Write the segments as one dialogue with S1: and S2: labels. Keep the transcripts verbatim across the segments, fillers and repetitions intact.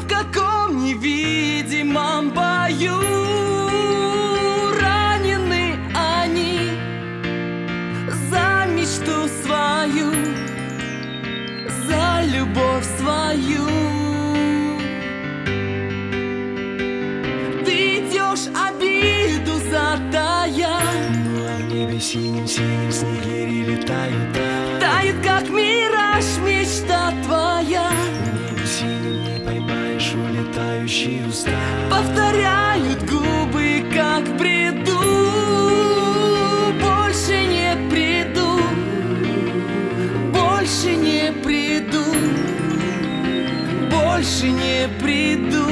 S1: в каком невидимом бою ранены они за мечту свою, за любовь свою. Ты идешь обиду затая,
S2: ну а в небе синим-синим снегири летают, да.
S1: тает, как мираж, мечта твоя.
S2: В небе синим не поймаешь улетающие уста.
S1: Повторяют губы, как в бреду. Больше не приду, больше не приду, больше не приду.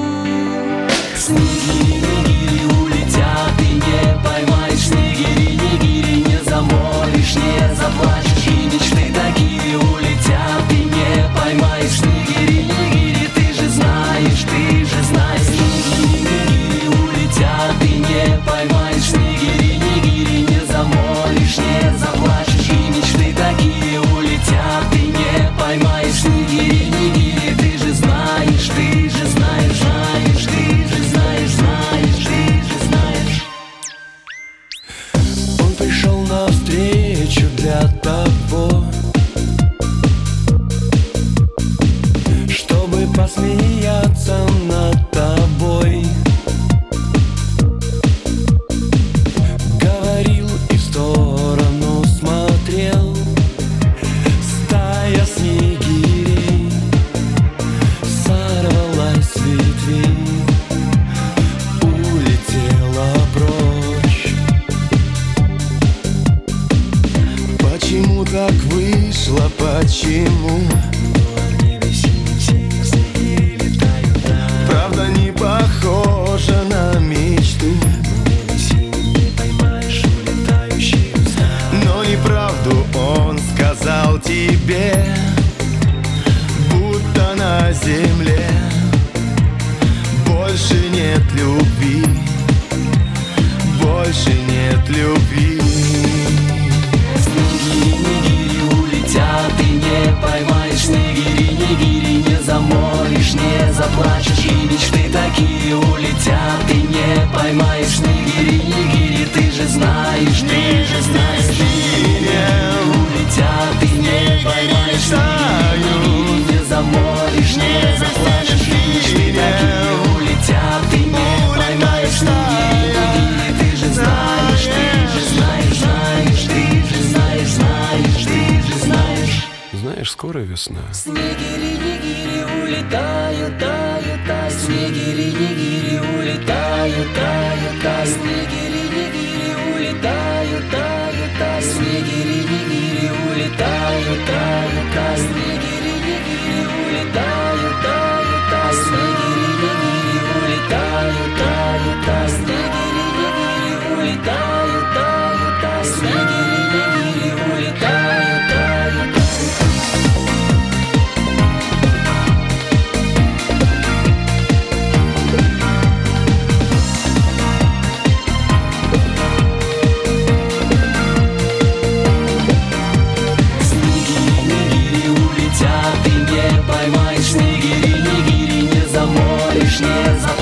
S2: Снегири-нигири улетят, и не поймаешь. Снегири-нигири не замолишь, не заплачешь. И мечты такие улетят, и не поймаешь. Снегири-нигири, ты же знаешь, ты же знаешь. Снегири-нигири улетят, и не поймаешь. Снегири-нигири не замолишь, не заплачешь. И мечты такие улетят, и не поймаешь. Снегири-нигири, ты же знаешь, ты же знаешь, знаешь, ты же знаешь, знаешь, ты же знаешь. Он пришел навстречу для того, чтобы посмеяться над тобой. Говорил и в сторону смотрел. Стая снегирей сорвалась с ветвей, улетела прочь. Почему так вышло, почему? Правда не похожа на мечту. Но неправду он сказал тебе, будто на земле больше нет любви, больше нет любви. Снегири-нигири улетят, и не поймаешь. Снегири-нигири не замолишь, не заплачешь. И мечты такие улетят, и не поймаешь. Снегири-нигири, ты же знаешь, ты же знаешь. Снегири улетят, и не поймаешь. Снегири не замолишь, не заплачешь. И мечты такие улетят, и не поймаешь. Снегири-нигири, ты же знаешь, ты же знаешь, знаешь, ты же знаешь, знаешь, ты же знаешь. Знаешь, скоро весна.
S1: Снегири-нигири улетают, тают, тают. Снегири-нигири улетают, тают, тают. Снегири-нигири улетают, тают, тают. Снегири-нигири улетают, тают, тают. Снегири-нигири улетают, тают, тают. Снегири-нигири улетают, тают, тают. Снегири-нигири улетают, тают, тают. Снегири-нигири улетают, тают, тают.
S2: Снегири-нигири улетят, и не поймаешь. Снегири-нигири не замолишь, не замолишь.